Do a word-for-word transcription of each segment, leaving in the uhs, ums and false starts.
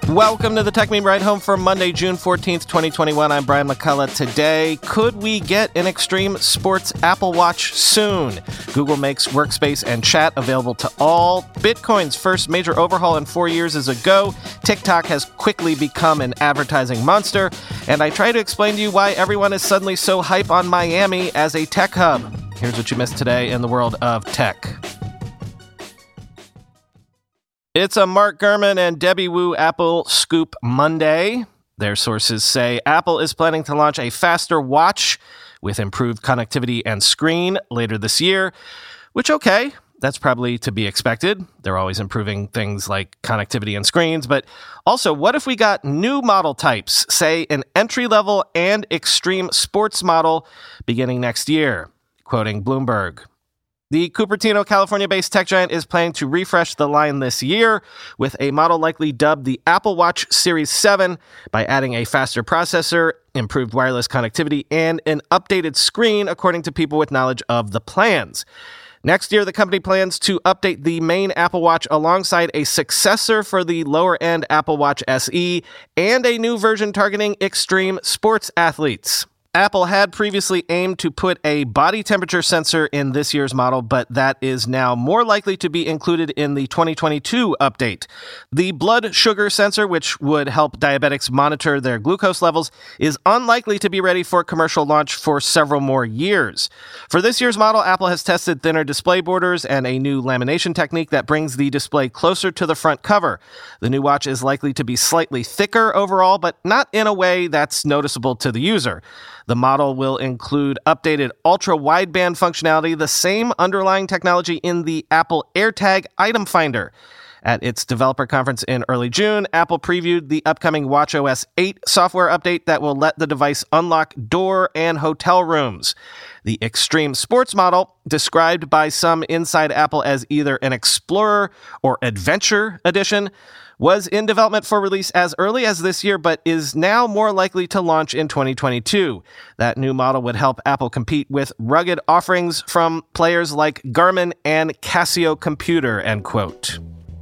Welcome to the Tech Meme Ride Home for Monday, June fourteenth, twenty twenty-one. I'm Brian McCullough. Today, could we get an extreme sports Apple Watch soon? Google makes Workspace and Chat available to all. Bitcoin's first major overhaul in four years is a go. TikTok has quickly become an advertising monster. And I try to explain to you why everyone is suddenly so hype on Miami as a tech hub. Here's what you missed today in the world of tech. It's a Mark Gurman and Debbie Wu Apple Scoop Monday. Their sources say Apple is planning to launch a faster watch with improved connectivity and screen later this year, which, okay, that's probably to be expected. They're always improving things like connectivity and screens, but also, what if we got new model types, say an entry-level and extreme sports model beginning next year? Quoting Bloomberg. The Cupertino, California-based tech giant is planning to refresh the line this year with a model likely dubbed the Apple Watch Series seven by adding a faster processor, improved wireless connectivity, and an updated screen, according to people with knowledge of the plans. Next year, the company plans to update the main Apple Watch alongside a successor for the lower-end Apple Watch S E and a new version targeting extreme sports athletes. Apple had previously aimed to put a body temperature sensor in this year's model, but that is now more likely to be included in the twenty twenty-two update. The blood sugar sensor, which would help diabetics monitor their glucose levels, is unlikely to be ready for commercial launch for several more years. For this year's model, Apple has tested thinner display borders and a new lamination technique that brings the display closer to the front cover. The new watch is likely to be slightly thicker overall, but not in a way that's noticeable to the user. The model will include updated ultra-wideband functionality, the same underlying technology in the Apple AirTag item finder. At its developer conference in early June, Apple previewed the upcoming watchOS eight software update that will let the device unlock door and hotel rooms. The extreme sports model, described by some inside Apple as either an Explorer or Adventure edition, was in development for release as early as this year, but is now more likely to launch in twenty twenty-two. That new model would help Apple compete with rugged offerings from players like Garmin and Casio Computer, end quote.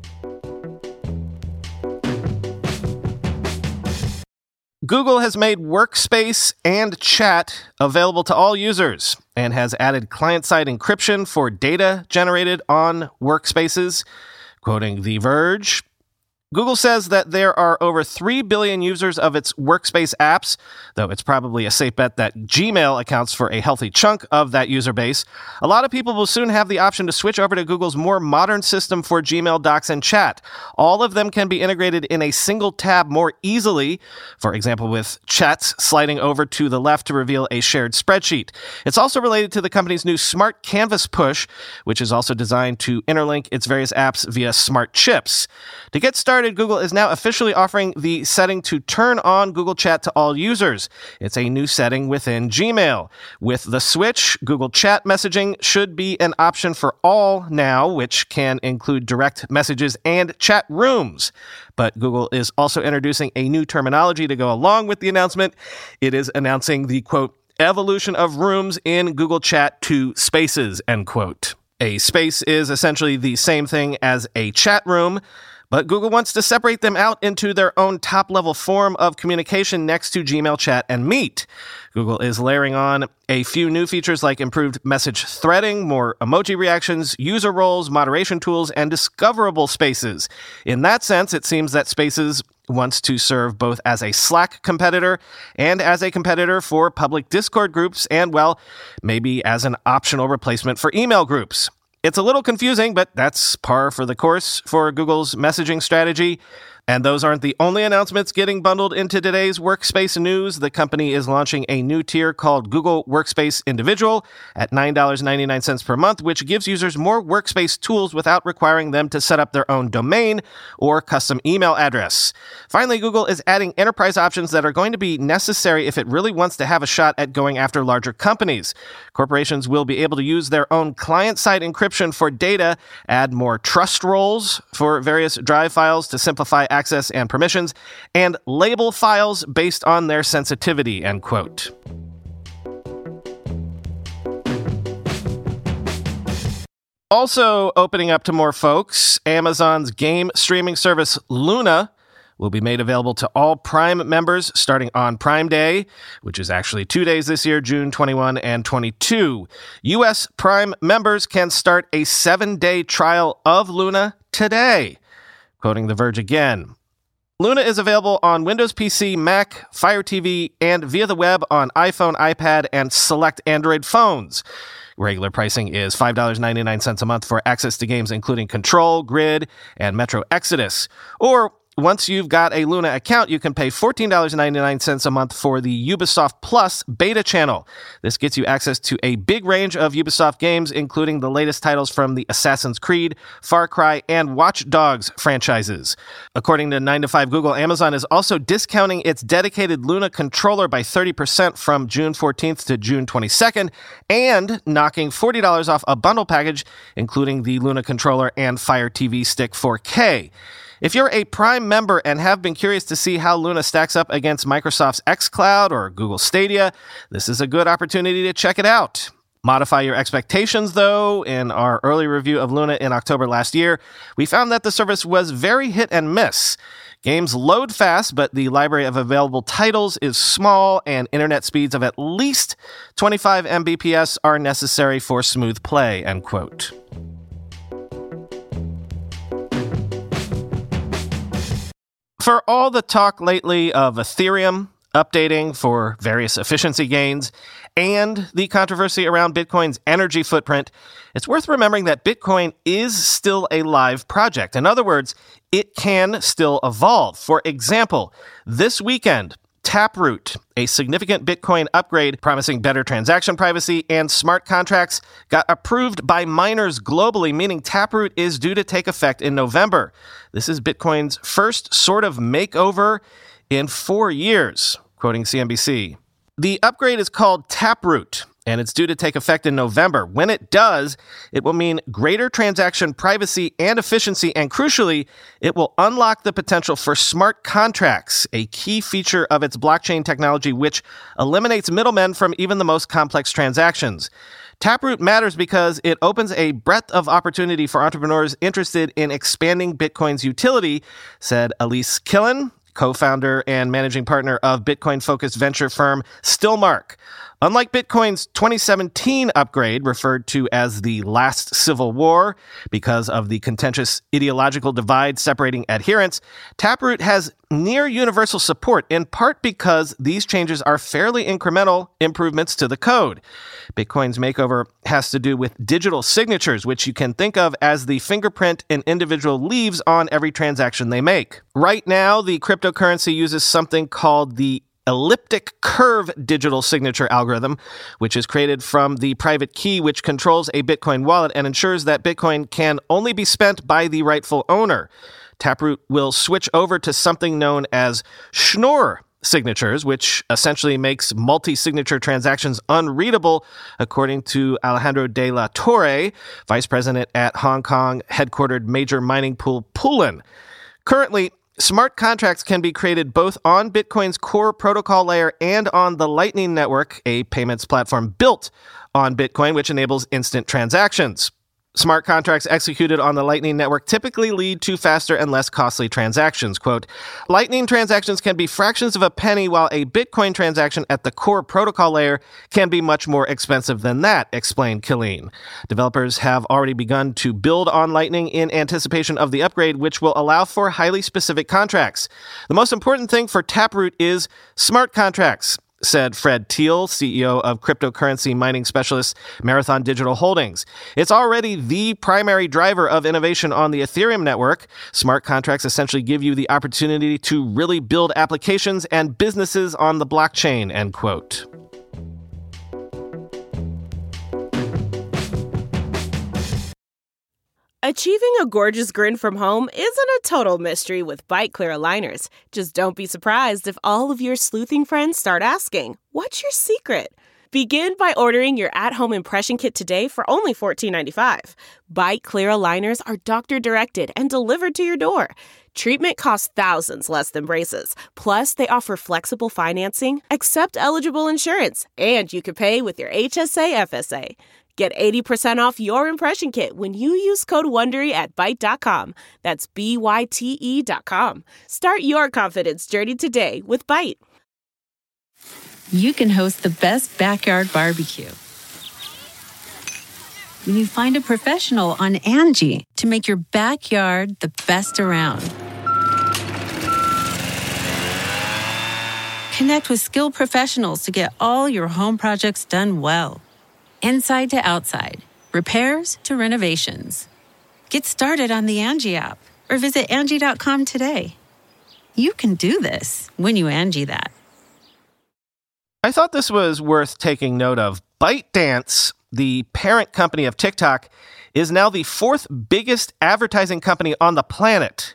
Google has made Workspace and Chat available to all users and has added client-side encryption for data generated on workspaces. Quoting The Verge, Google says that there are over three billion users of its Workspace apps, though it's probably a safe bet that Gmail accounts for a healthy chunk of that user base. A lot of people will soon have the option to switch over to Google's more modern system for Gmail, Docs, and Chat. All of them can be integrated in a single tab more easily, for example, with Chats sliding over to the left to reveal a shared spreadsheet. It's also related to the company's new Smart Canvas push, which is also designed to interlink its various apps via smart chips. To get started, Google is now officially offering the setting to turn on Google Chat to all users. It's a new setting within Gmail. With the switch, Google Chat messaging should be an option for all now, which can include direct messages and chat rooms. But Google is also introducing a new terminology to go along with the announcement. It is announcing the, quote, evolution of rooms in Google Chat to spaces, end quote. A space is essentially the same thing as a chat room, but Google wants to separate them out into their own top-level form of communication next to Gmail, Chat, and Meet. Google is layering on a few new features like improved message threading, more emoji reactions, user roles, moderation tools, and discoverable spaces. In that sense, it seems that Spaces wants to serve both as a Slack competitor and as a competitor for public Discord groups and, well, maybe as an optional replacement for email groups. It's a little confusing, but that's par for the course for Google's messaging strategy. And those aren't the only announcements getting bundled into today's Workspace news. The company is launching a new tier called Google Workspace Individual at nine dollars and ninety-nine cents per month, which gives users more Workspace tools without requiring them to set up their own domain or custom email address. Finally, Google is adding enterprise options that are going to be necessary if it really wants to have a shot at going after larger companies. Corporations will be able to use their own client-side encryption for data, add more trust roles for various drive files to simplify access and permissions, and label files based on their sensitivity, end quote. Also opening up to more folks, Amazon's game streaming service Luna will be made available to all Prime members starting on Prime Day, which is actually two days this year, June twenty-first and twenty-second. U S Prime members can start a seven-day trial of Luna today. Quoting The Verge again. Luna is available on Windows P C, Mac, Fire T V, and via the web on iPhone, iPad, and select Android phones. Regular pricing is five dollars and ninety-nine cents a month for access to games including Control, Grid, and Metro Exodus. Or once you've got a Luna account, you can pay fourteen dollars and ninety-nine cents a month for the Ubisoft Plus beta channel. This gets you access to a big range of Ubisoft games, including the latest titles from the Assassin's Creed, Far Cry, and Watch Dogs franchises. According to nine to five Google, Amazon is also discounting its dedicated Luna controller by thirty percent from June fourteenth to June twenty-second, and knocking forty dollars off a bundle package, including the Luna controller and Fire T V Stick four K. If you're a Prime member and have been curious to see how Luna stacks up against Microsoft's xCloud or Google Stadia, this is a good opportunity to check it out. Modify your expectations, though. In our early review of Luna in October last year, we found that the service was very hit and miss. Games load fast, but the library of available titles is small, and internet speeds of at least twenty-five megabits per second are necessary for smooth play, end quote. For all the talk lately of Ethereum updating for various efficiency gains and the controversy around Bitcoin's energy footprint, it's worth remembering that Bitcoin is still a live project. In other words, it can still evolve. For example, this weekend, Taproot, a significant Bitcoin upgrade promising better transaction privacy and smart contracts, got approved by miners globally, meaning Taproot is due to take effect in November. This is Bitcoin's first sort of makeover in four years, quoting C N B C. The upgrade is called Taproot, and it's due to take effect in November. When it does, it will mean greater transaction privacy and efficiency, and crucially, it will unlock the potential for smart contracts, a key feature of its blockchain technology which eliminates middlemen from even the most complex transactions. Taproot matters because it opens a breadth of opportunity for entrepreneurs interested in expanding Bitcoin's utility, said Elise Killen, co-founder and managing partner of Bitcoin-focused venture firm Stillmark. Unlike Bitcoin's twenty seventeen upgrade, referred to as the last civil war because of the contentious ideological divide separating adherents, Taproot has near universal support, in part because these changes are fairly incremental improvements to the code. Bitcoin's makeover has to do with digital signatures, which you can think of as the fingerprint an individual leaves on every transaction they make. Right now, the cryptocurrency uses something called the elliptic curve digital signature algorithm, which is created from the private key which controls a Bitcoin wallet and ensures that Bitcoin can only be spent by the rightful owner. Taproot will switch over to something known as Schnorr signatures, which essentially makes multi-signature transactions unreadable, according to Alejandro de la Torre, vice president at Hong Kong headquartered major mining pool Poolin. Currently, smart contracts can be created both on Bitcoin's core protocol layer and on the Lightning Network, a payments platform built on Bitcoin, which enables instant transactions. Smart contracts executed on the Lightning Network typically lead to faster and less costly transactions. Quote, Lightning transactions can be fractions of a penny, while a Bitcoin transaction at the core protocol layer can be much more expensive than that, explained Killeen. Developers have already begun to build on Lightning in anticipation of the upgrade, which will allow for highly specific contracts. The most important thing for Taproot is smart contracts, said Fred Thiel, C E O of cryptocurrency mining specialist Marathon Digital Holdings. It's already the primary driver of innovation on the Ethereum network. Smart contracts essentially give you the opportunity to really build applications and businesses on the blockchain, end quote. Achieving a gorgeous grin from home isn't a total mystery with Byte Clear aligners. Just don't be surprised if all of your sleuthing friends start asking, what's your secret? Begin by ordering your at-home impression kit today for only fourteen ninety-five. Byte Clear aligners are doctor-directed and delivered to your door. Treatment costs thousands less than braces. Plus, they offer flexible financing, accept eligible insurance, and you can pay with your H S A F S A. Get eighty percent off your impression kit when you use code WONDERY at byte dot com. That's B Y T E dot com. Start your confidence journey today with Byte. You can host the best backyard barbecue when you find a professional on Angie to make your backyard the best around. Connect with skilled professionals to get all your home projects done well. Inside to outside, repairs to renovations. Get started on the Angie app or visit Angie dot com today. You can do this when you Angie that. I thought this was worth taking note of. ByteDance, the parent company of TikTok, is now the fourth biggest advertising company on the planet.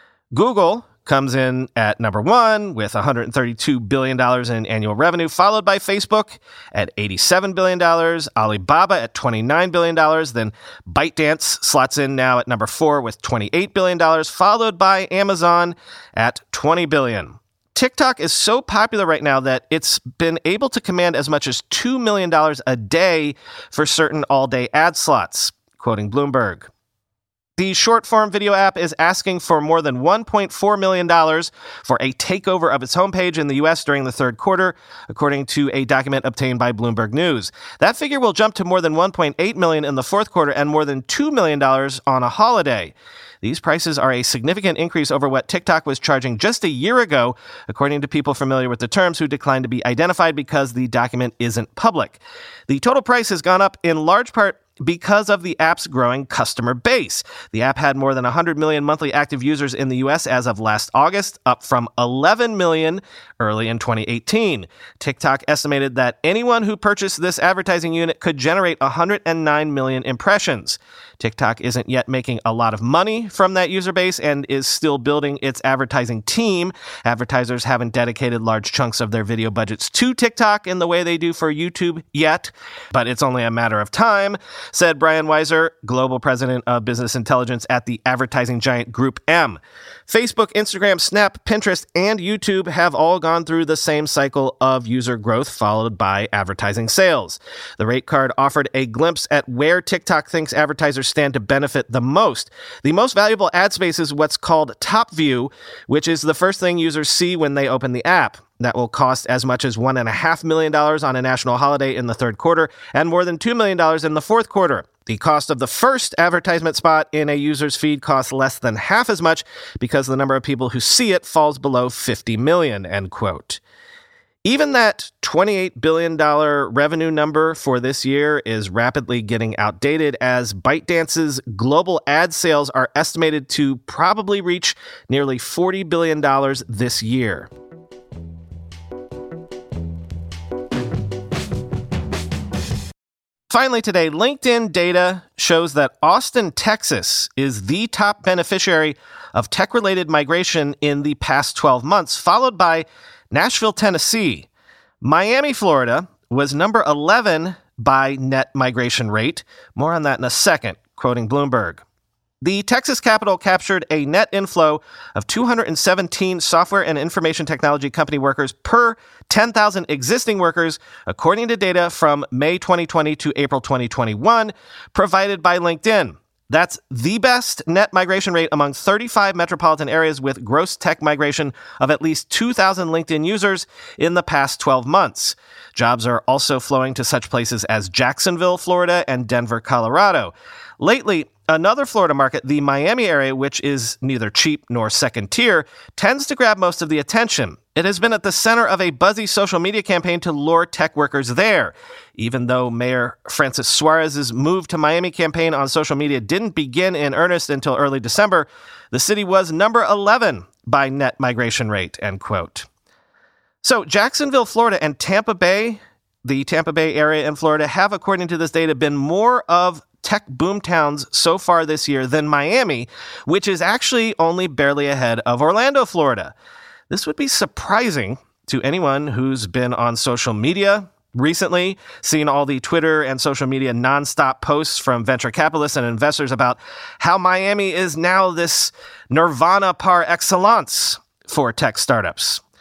Google comes in at number one with one hundred thirty-two billion dollars in annual revenue, followed by Facebook at eighty-seven billion dollars, Alibaba at twenty-nine billion dollars, then ByteDance slots in now at number four with twenty-eight billion dollars, followed by Amazon at twenty billion dollars. TikTok is so popular right now that it's been able to command as much as two million dollars a day for certain all-day ad slots, quoting Bloomberg. The short-form video app is asking for more than one point four million dollars for a takeover of its homepage in the U S during the third quarter, according to a document obtained by Bloomberg News. That figure will jump to more than one point eight million dollars in the fourth quarter and more than two million dollars on a holiday. These prices are a significant increase over what TikTok was charging just a year ago, according to people familiar with the terms who declined to be identified because the document isn't public. The total price has gone up in large part because of the app's growing customer base. The app had more than one hundred million monthly active users in the U S as of last August, up from eleven million early in twenty eighteen. TikTok estimated that anyone who purchased this advertising unit could generate one hundred nine million impressions. TikTok isn't yet making a lot of money from that user base and is still building its advertising team. Advertisers haven't dedicated large chunks of their video budgets to TikTok in the way they do for YouTube yet, but it's only a matter of time, said Brian Weiser, global president of business intelligence at the advertising giant Group M. Facebook, Instagram, Snap, Pinterest, and YouTube have all gone through the same cycle of user growth followed by advertising sales. The rate card offered a glimpse at where TikTok thinks advertisers stand to benefit the most. The most valuable ad space is what's called Top View, which is the first thing users see when they open the app. That will cost as much as one point five million dollars on a national holiday in the third quarter and more than two million dollars in the fourth quarter. The cost of the first advertisement spot in a user's feed costs less than half as much because the number of people who see it falls below fifty million, end quote. Even that twenty-eight billion dollars revenue number for this year is rapidly getting outdated as ByteDance's global ad sales are estimated to probably reach nearly forty billion dollars this year. Finally today, LinkedIn data shows that Austin, Texas is the top beneficiary of tech-related migration in the past twelve months, followed by Nashville, Tennessee. Miami, Florida was number eleven by net migration rate. More on that in a second, quoting Bloomberg. The Texas capital captured a net inflow of two hundred seventeen software and information technology company workers per ten thousand existing workers, according to data from May twenty twenty to April twenty twenty-one, provided by LinkedIn. That's the best net migration rate among thirty-five metropolitan areas with gross tech migration of at least two thousand LinkedIn users in the past twelve months. Jobs are also flowing to such places as Jacksonville, Florida, and Denver, Colorado. Lately, another Florida market, the Miami area, which is neither cheap nor second tier, tends to grab most of the attention. It has been at the center of a buzzy social media campaign to lure tech workers there. Even though Mayor Francis Suarez's move to Miami campaign on social media didn't begin in earnest until early December, the city was number eleven by net migration rate, end quote. So Jacksonville, Florida, and Tampa Bay, the Tampa Bay area in Florida, have, according to this data, been more of tech boomtowns so far this year than Miami, which is actually only barely ahead of Orlando, Florida. This would be surprising to anyone who's been on social media recently, seen all the Twitter and social media nonstop posts from venture capitalists and investors about how Miami is now this nirvana par excellence for tech startups.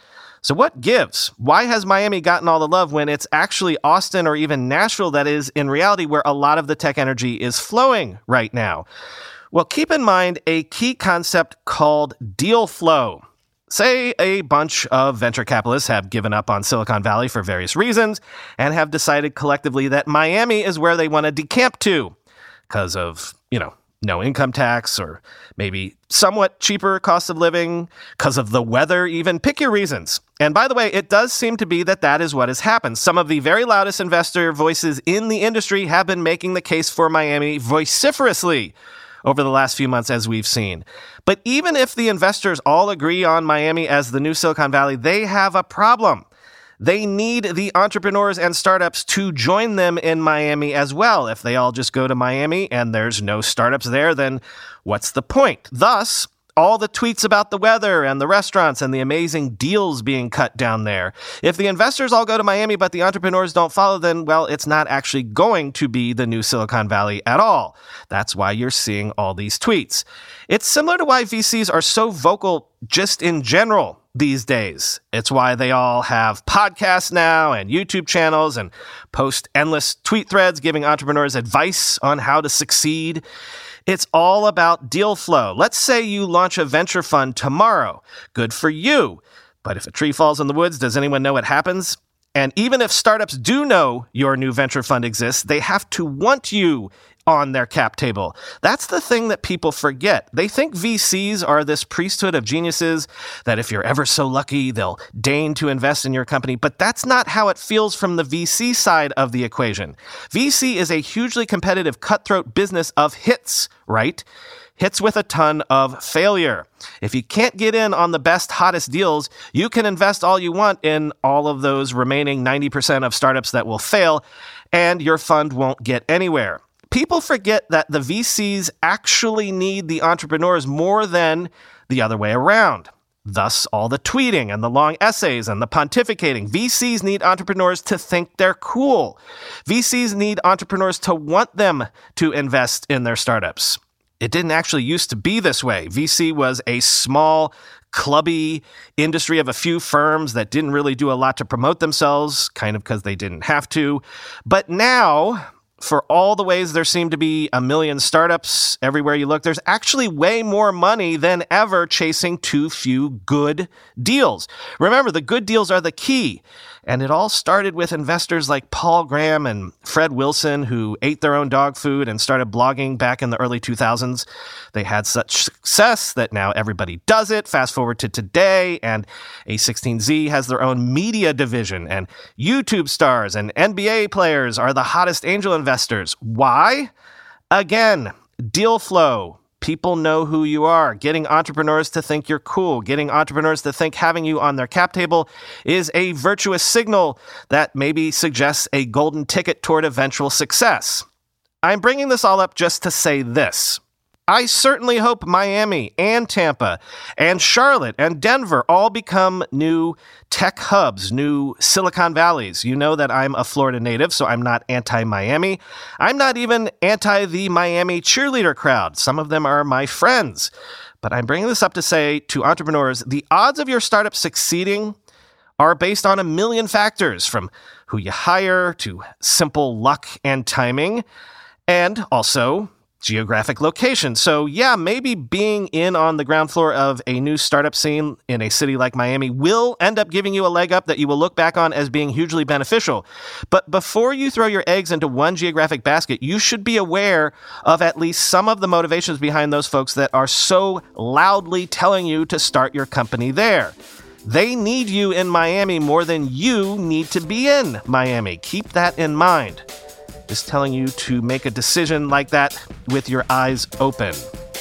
So what gives? Why has Miami gotten all the love when it's actually Austin or even Nashville that is, in reality, where a lot of the tech energy is flowing right now? Well, keep in mind a key concept called deal flow. Say a bunch of venture capitalists have given up on Silicon Valley for various reasons and have decided collectively that Miami is where they want to decamp to because of, you know, no income tax or maybe somewhat cheaper cost of living, because of the weather even. Pick your reasons. And by the way, it does seem to be that that is what has happened. Some of the very loudest investor voices in the industry have been making the case for Miami vociferously over the last few months, as we've seen. But even if the investors all agree on Miami as the new Silicon Valley, they have a problem. They need the entrepreneurs and startups to join them in Miami as well. If they all just go to Miami and there's no startups there, then what's the point? Thus, all the tweets about the weather and the restaurants and the amazing deals being cut down there. If the investors all go to Miami but the entrepreneurs don't follow, then, well, it's not actually going to be the new Silicon Valley at all. That's why you're seeing all these tweets. It's similar to why V Cs are so vocal just in general these days. It's why they all have podcasts now and YouTube channels and post endless tweet threads giving entrepreneurs advice on how to succeed. It's all about deal flow. Let's say you launch a venture fund tomorrow. Good for you. But if a tree falls in the woods, does anyone know what happens? And even if startups do know your new venture fund exists, they have to want you on their cap table. That's the thing that people forget. They think V Cs are this priesthood of geniuses that if you're ever so lucky, they'll deign to invest in your company. But that's not how it feels from the V C side of the equation. V C is a hugely competitive, cutthroat business of hits, right? Hits with a ton of failure. If you can't get in on the best, hottest deals, you can invest all you want in all of those remaining ninety percent of startups that will fail, and your fund won't get anywhere. People forget that the V Cs actually need the entrepreneurs more than the other way around. Thus, all the tweeting and the long essays and the pontificating. V Cs need entrepreneurs to think they're cool. V Cs need entrepreneurs to want them to invest in their startups. It didn't actually used to be this way. V C was a small, clubby industry of a few firms that didn't really do a lot to promote themselves, kind of because they didn't have to. But now, for all the ways there seem to be a million startups everywhere you look, there's actually way more money than ever chasing too few good deals. Remember, the good deals are the key. And it all started with investors like Paul Graham and Fred Wilson, who ate their own dog food and started blogging back in the early two thousands. They had such success that now everybody does it. Fast forward to today, and A sixteen Z has their own media division, and YouTube stars and N B A players are the hottest angel investors. Why? Again, deal flow. People know who you are. Getting entrepreneurs to think you're cool, getting entrepreneurs to think having you on their cap table is a virtuous signal that maybe suggests a golden ticket toward eventual success. I'm bringing this all up just to say this. I certainly hope Miami and Tampa and Charlotte and Denver all become new tech hubs, new Silicon Valleys. You know that I'm a Florida native, so I'm not anti-Miami. I'm not even anti the Miami cheerleader crowd. Some of them are my friends. But I'm bringing this up to say to entrepreneurs, the odds of your startup succeeding are based on a million factors, from who you hire to simple luck and timing, and also geographic location. So yeah, maybe being in on the ground floor of a new startup scene in a city like Miami will end up giving you a leg up that you will look back on as being hugely beneficial. But before you throw your eggs into one geographic basket, you should be aware of at least some of the motivations behind those folks that are so loudly telling you to start your company there. They need you in Miami more than you need to be in Miami. Keep that in mind. Just telling you to make a decision like that with your eyes open.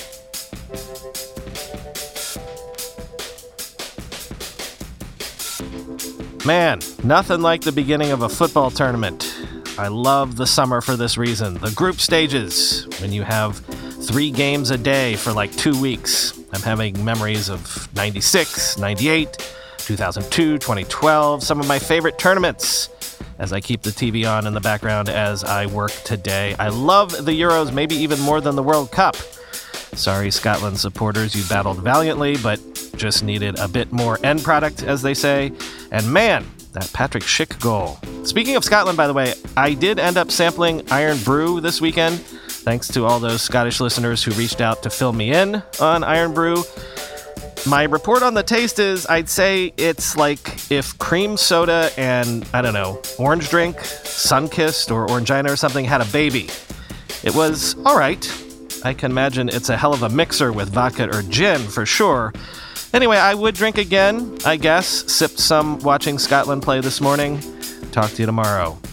Man, nothing like the beginning of a football tournament. I love the summer for this reason. The group stages, when you have three games a day for like two weeks. I'm having memories of ninety-six, ninety-eight, two thousand two, twenty twelve, some of my favorite tournaments, as I keep the T V on in the background as I work today. I love the Euros, maybe even more than the World Cup. Sorry, Scotland supporters, you battled valiantly, but just needed a bit more end product, as they say. And man, that Patrick Schick goal. Speaking of Scotland, by the way, I did end up sampling Iron Brew this weekend, thanks to all those Scottish listeners who reached out to fill me in on Iron Brew. My report on the taste is, I'd say it's like if cream soda and, I don't know, orange drink, Sunkist or Orangina or something had a baby. It was all right. I can imagine it's a hell of a mixer with vodka or gin for sure. Anyway, I would drink again, I guess. Sipped some watching Scotland play this morning. Talk to you tomorrow.